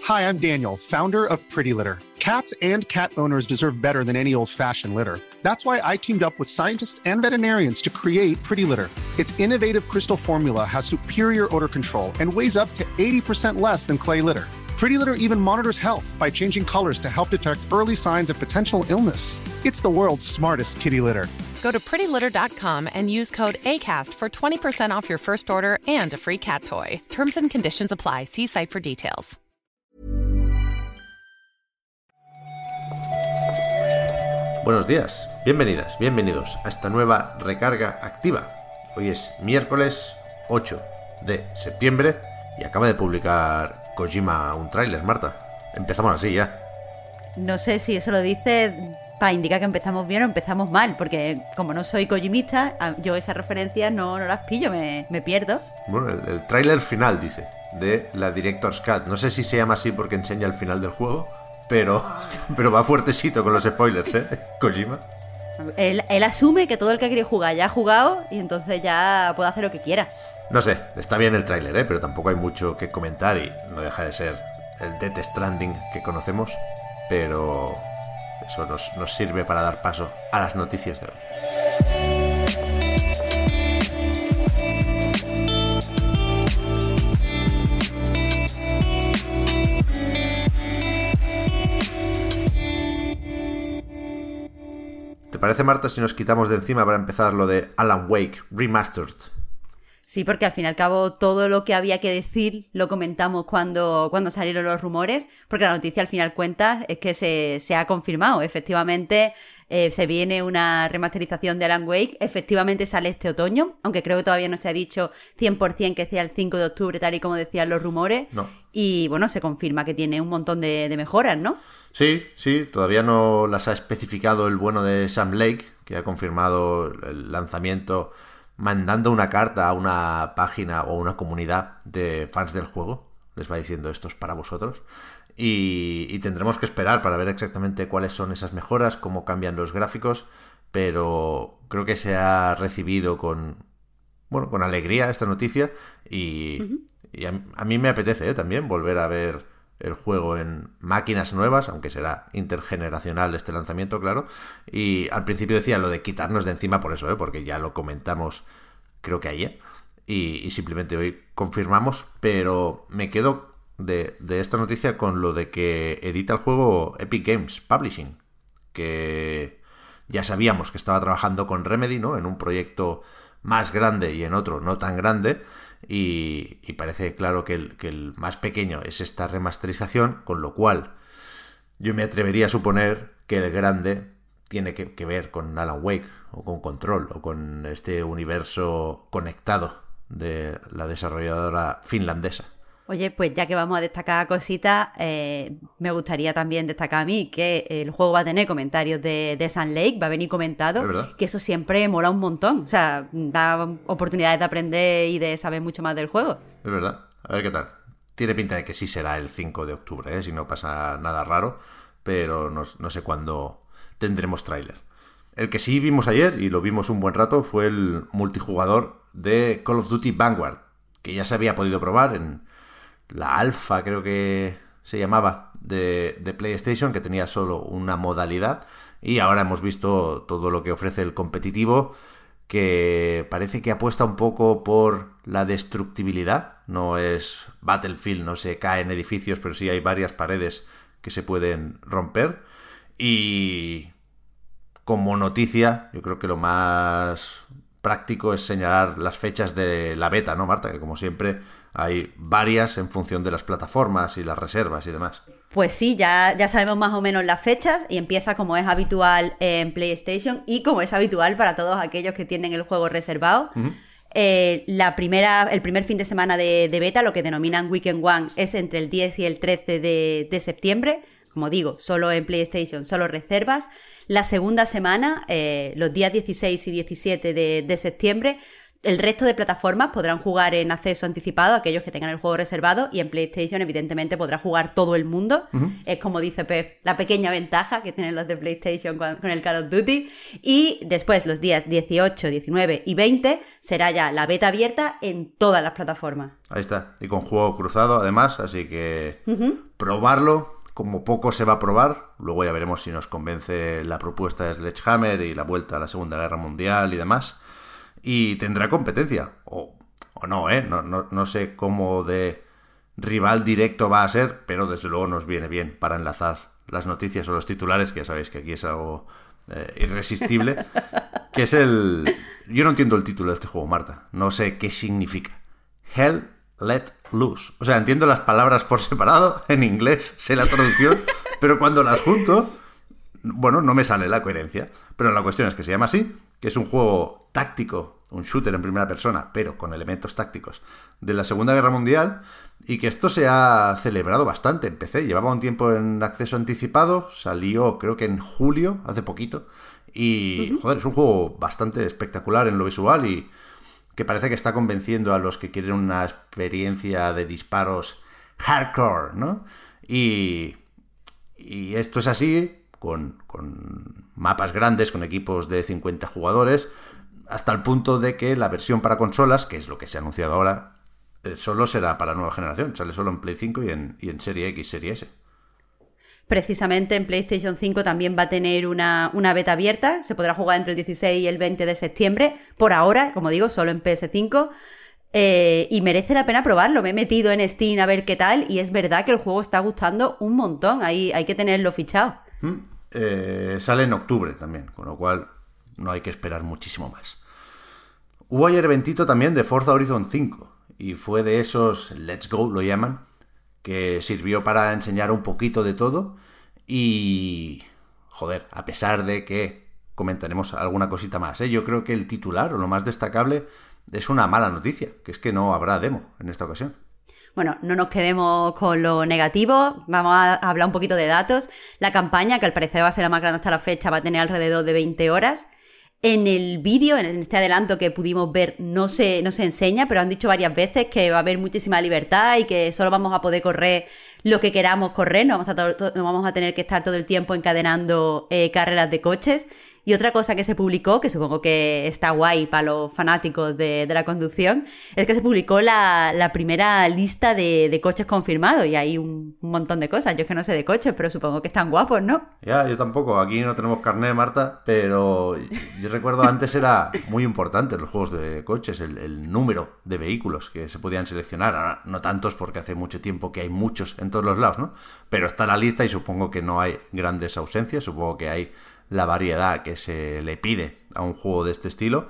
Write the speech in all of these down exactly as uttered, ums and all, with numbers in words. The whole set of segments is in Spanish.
Hi, I'm Daniel, founder of Pretty Litter. Cats and cat owners deserve better than any old-fashioned litter. That's why I teamed up with scientists and veterinarians to create Pretty Litter. Its innovative crystal formula has superior odor control and weighs up to eighty percent less than clay litter. Pretty Litter even monitors health by changing colors to help detect early signs of potential illness. It's the world's smartest kitty litter. Go to pretty litter dot com and use code ACAST for twenty percent off your first order and a free cat toy. Terms and conditions apply. See site for details. Buenos días, bienvenidas, bienvenidos a esta nueva recarga activa. Hoy es miércoles ocho de septiembre y acaba de publicar Kojima un tráiler, Marta. Empezamos así ya. No sé si eso lo dice para indicar que empezamos bien o empezamos mal, porque como no soy kojimista, yo esas referencias no, no las pillo, me, me pierdo. Bueno, el, el tráiler final, dice, de la Director's Cut. No sé si se llama así porque enseña el final del juego, pero, pero va fuertecito con los spoilers, ¿eh? Kojima. Él, él asume que todo el que ha querido jugar ya ha jugado y entonces ya puede hacer lo que quiera. No sé, está bien el tráiler, ¿eh? Pero tampoco hay mucho que comentar y no deja de ser el Death Stranding que conocemos, pero eso nos, nos sirve para dar paso a las noticias de hoy. ¿Te parece, Marta, si nos quitamos de encima para empezar lo de Alan Wake Remastered? Sí, porque al fin y al cabo todo lo que había que decir lo comentamos cuando, cuando salieron los rumores, porque la noticia al final cuentas es que se, se ha confirmado. Efectivamente, eh, se viene una remasterización de Alan Wake, efectivamente sale este otoño, aunque creo que todavía no se ha dicho cien por ciento que sea el cinco de octubre, tal y como decían los rumores. No. Y bueno, se confirma que tiene un montón de, de mejoras, ¿no? Sí, sí, todavía no las ha especificado el bueno de Sam Lake, que ha confirmado el lanzamiento mandando una carta a una página o una comunidad de fans del juego. Les va diciendo esto es para vosotros. Y, y tendremos que esperar para ver exactamente cuáles son esas mejoras, cómo cambian los gráficos, pero creo que se ha recibido con, bueno, con alegría esta noticia y, uh-huh. y a, a mí me apetece, ¿eh? también volver a ver el juego en máquinas nuevas, aunque será intergeneracional este lanzamiento, claro. Y al principio decía lo de quitarnos de encima por eso, ¿eh? porque ya lo comentamos creo que ayer y, y simplemente hoy confirmamos, pero me quedo de, de esta noticia con lo de que edita el juego Epic Games Publishing, que ya sabíamos que estaba trabajando con Remedy, ¿no? En un proyecto más grande y en otro no tan grande. Y, y parece claro que el, que el más pequeño es esta remasterización, con lo cual yo me atrevería a suponer que el grande tiene que, que ver con Alan Wake o con Control o con este universo conectado de la desarrolladora finlandesa. Oye, pues ya que vamos a destacar cositas, eh, me gustaría también destacar a mí que el juego va a tener comentarios de, de Sam Lake, va a venir comentado, que eso siempre mola un montón, o sea, da oportunidades de aprender y de saber mucho más del juego. Es verdad, a ver qué tal. Tiene pinta de que sí será el cinco de octubre, ¿eh? Si no pasa nada raro, pero no, no sé cuándo tendremos tráiler. El que sí vimos ayer, y lo vimos un buen rato, fue el multijugador de Call of Duty Vanguard, que ya se había podido probar en la alfa, creo que se llamaba, de, de PlayStation, que tenía solo una modalidad, y ahora hemos visto todo lo que ofrece el competitivo, que parece que apuesta un poco por la destructibilidad. No es Battlefield, no se caen edificios, pero sí hay varias paredes que se pueden romper. Y como noticia, yo creo que lo más práctico es señalar las fechas de la beta, ¿no, Marta? Que como siempre hay varias en función de las plataformas y las reservas y demás. Pues sí, ya, ya sabemos más o menos las fechas y empieza como es habitual en PlayStation y como es habitual para todos aquellos que tienen el juego reservado. Uh-huh. Eh, la primera, el primer fin de semana de, de beta, lo que denominan Weekend One, es entre el diez y el trece de, de septiembre. Como digo, solo en PlayStation, solo reservas. La segunda semana, eh, los días dieciséis y diecisiete de, de septiembre, el resto de plataformas podrán jugar en acceso anticipado, aquellos que tengan el juego reservado, y en PlayStation evidentemente podrá jugar todo el mundo. Uh-huh. Es como dice Pep, la pequeña ventaja que tienen los de PlayStation con, con el Call of Duty. Y después los días dieciocho, diecinueve y veinte será ya la beta abierta en todas las plataformas. Ahí está, y con juego cruzado además, así que uh-huh. probarlo. Como poco se va a probar, luego ya veremos si nos convence la propuesta de Sledgehammer y la vuelta a la Segunda Guerra Mundial y demás. Y tendrá competencia, o, o no, ¿eh? No, no, no sé cómo de rival directo va a ser, pero desde luego nos viene bien para enlazar las noticias o los titulares, que ya sabéis que aquí es algo eh, irresistible, que es el... Yo no entiendo el título de este juego, Marta, no sé qué significa. Hell Let Loose. O sea, entiendo las palabras por separado, en inglés sé la traducción, pero cuando las junto, bueno, no me sale la coherencia. Pero la cuestión es que se llama así, que es un juego táctico, un shooter en primera persona, pero con elementos tácticos, de la Segunda Guerra Mundial, y que esto se ha celebrado bastante en P C. Llevaba un tiempo en acceso anticipado, salió creo que en julio, hace poquito, y uh-huh. joder, es un juego bastante espectacular en lo visual y que parece que está convenciendo a los que quieren una experiencia de disparos hardcore, ¿no? Y, y esto es así, con, con mapas grandes, con equipos de cincuenta jugadores, hasta el punto de que la versión para consolas, que es lo que se ha anunciado ahora, eh, solo será para nueva generación, sale solo en Play cinco y en, y en Serie X, Serie S. Precisamente en PlayStation cinco también va a tener una, una beta abierta, se podrá jugar entre el dieciséis y el veinte de septiembre, por ahora, como digo, solo en P S cinco, eh, y merece la pena probarlo. Me he metido en Steam a ver qué tal, y es verdad que el juego está gustando un montón, hay, hay que tenerlo fichado. Mm, eh, sale en octubre también, con lo cual no hay que esperar muchísimo más. Hubo ayer eventito también de Forza Horizon cinco, y fue de esos Let's Go, lo llaman, que sirvió para enseñar un poquito de todo y, joder, a pesar de que comentaremos alguna cosita más, ¿eh? Yo creo que el titular o lo más destacable es una mala noticia, que es que no habrá demo en esta ocasión. Bueno, no nos quedemos con lo negativo, vamos a hablar un poquito de datos. La campaña, que al parecer va a ser la más grande hasta la fecha, va a tener alrededor de veinte horas. En el vídeo, en este adelanto que pudimos ver, no se, no se enseña, pero han dicho varias veces que va a haber muchísima libertad y que solo vamos a poder correr lo que queramos correr, no vamos a, to- no vamos a tener que estar todo el tiempo encadenando eh, carreras de coches. Y otra cosa que se publicó, que supongo que está guay para los fanáticos de, de la conducción, es que se publicó la, la primera lista de, de coches confirmados, y hay un, un montón de cosas. Yo es que no sé de coches, pero supongo que están guapos, ¿no? Ya, yo tampoco. Aquí no tenemos carnet, Marta, pero yo recuerdo antes era muy importante en los juegos de coches el, el número de vehículos que se podían seleccionar. Ahora no tantos porque hace mucho tiempo que hay muchos en todos los lados, ¿no? Pero está la lista y supongo que no hay grandes ausencias, supongo que hay la variedad que se le pide a un juego de este estilo.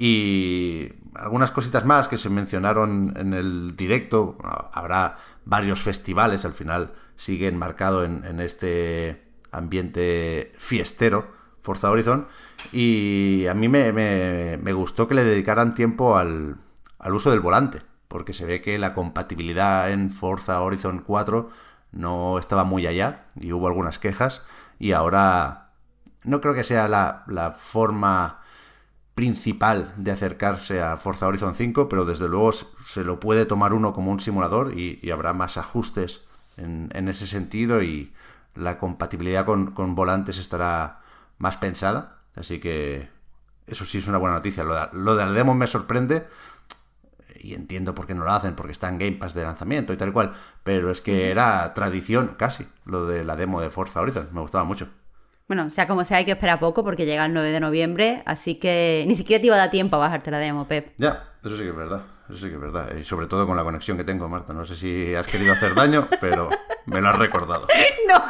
Y algunas cositas más que se mencionaron en el directo. Bueno, habrá varios festivales, al final sigue enmarcado en, en este ambiente fiestero Forza Horizon, y a mí me, me, me gustó que le dedicaran tiempo al, al uso del volante, porque se ve que la compatibilidad en Forza Horizon cuatro no estaba muy allá y hubo algunas quejas, y ahora no creo que sea la, la forma principal de acercarse a Forza Horizon cinco, pero desde luego se lo puede tomar uno como un simulador, y, y habrá más ajustes en, en ese sentido, y la compatibilidad con, con volantes estará más pensada, así que eso sí es una buena noticia. Lo de, lo de la demo me sorprende, y entiendo por qué no lo hacen, porque está en Game Pass de lanzamiento y tal y cual, pero es que era tradición casi lo de la demo de Forza Horizon, me gustaba mucho. Bueno, sea como sea, hay que esperar poco porque llega el nueve de noviembre, así que ni siquiera te iba a dar tiempo a bajarte la demo, Pep. Ya, eso sí que es verdad, eso sí que es verdad. Y sobre todo con la conexión que tengo, Marta. No sé si has querido hacer daño, pero me lo has recordado. ¡No!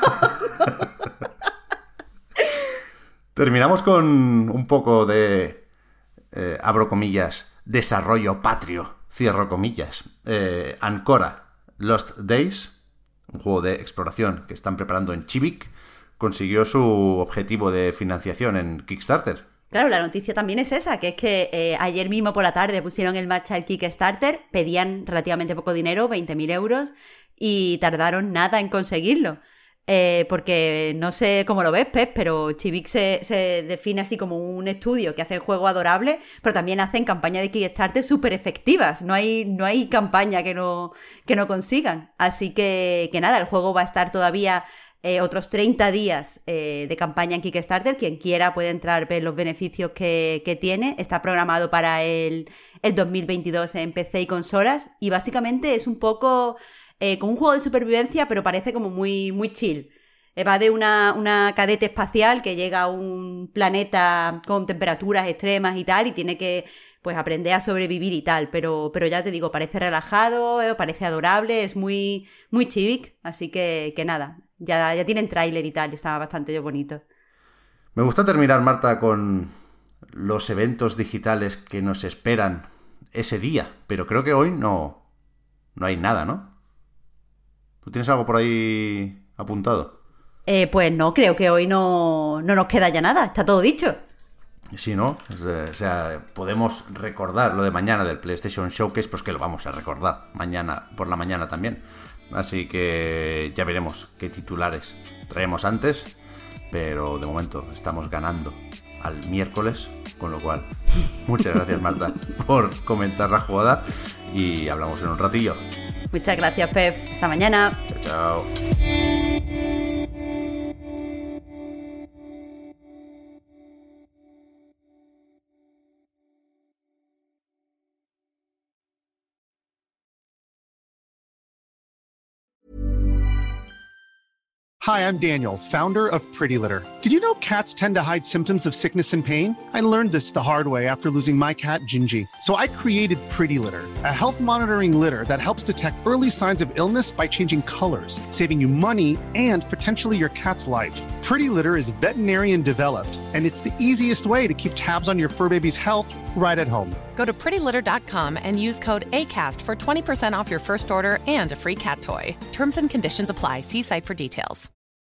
Terminamos con un poco de, eh, abro comillas, desarrollo patrio, cierro comillas. Eh, Ancora Lost Days, un juego de exploración que están preparando en Chivik, consiguió su objetivo de financiación en Kickstarter. Claro, la noticia también es esa, que es que eh, ayer mismo por la tarde pusieron en marcha el Kickstarter, pedían relativamente poco dinero, veinte mil euros, y tardaron nada en conseguirlo. Eh, porque no sé cómo lo ves, Pep, pero Chivix se, se define así como un estudio que hace juegos adorables, pero también hacen campañas de Kickstarter súper efectivas. No hay, no hay campaña que no, que no consigan. Así que, que nada, el juego va a estar todavía eh, otros treinta días eh, de campaña en Kickstarter. Quien quiera puede entrar, ver los beneficios que, que tiene. Está programado para el, el dos mil veintidós en P C y consolas. Y básicamente es un poco... Eh, como un juego de supervivencia, pero parece como muy, muy chill. Eh, va de una, una cadete espacial que llega a un planeta con temperaturas extremas y tal, y tiene que pues aprender a sobrevivir y tal. Pero, pero ya te digo, parece relajado, eh, parece adorable, es muy, muy chivic, así que, que nada, ya, ya tienen tráiler y tal, está bastante bonito. Me gusta terminar, Marta, con los eventos digitales que nos esperan ese día, pero creo que hoy no, no hay nada, ¿no? ¿Tú tienes algo por ahí apuntado? Eh, pues no, creo que hoy no, no nos queda ya nada, está todo dicho. Sí, ¿no? O sea, podemos recordar lo de mañana del PlayStation Showcase, pues que lo vamos a recordar mañana por la mañana también. Así que ya veremos qué titulares traemos antes, pero de momento estamos ganando al miércoles, con lo cual, muchas gracias, Marta, por comentar la jugada y hablamos en un ratillo. Muchas gracias, Pep. Hasta mañana. Chao, chao. Hi, I'm Daniel, founder of Pretty Litter. Did you know cats tend to hide symptoms of sickness and pain? I learned this the hard way after losing my cat, Gingy. So I created Pretty Litter, a health monitoring litter that helps detect early signs of illness by changing colors, saving you money and potentially your cat's life. Pretty Litter is veterinarian developed, and it's the easiest way to keep tabs on your fur baby's health right at home. Go to pretty litter dot com and use code ACAST for twenty percent off your first order and a free cat toy. Terms and conditions apply. See site for details.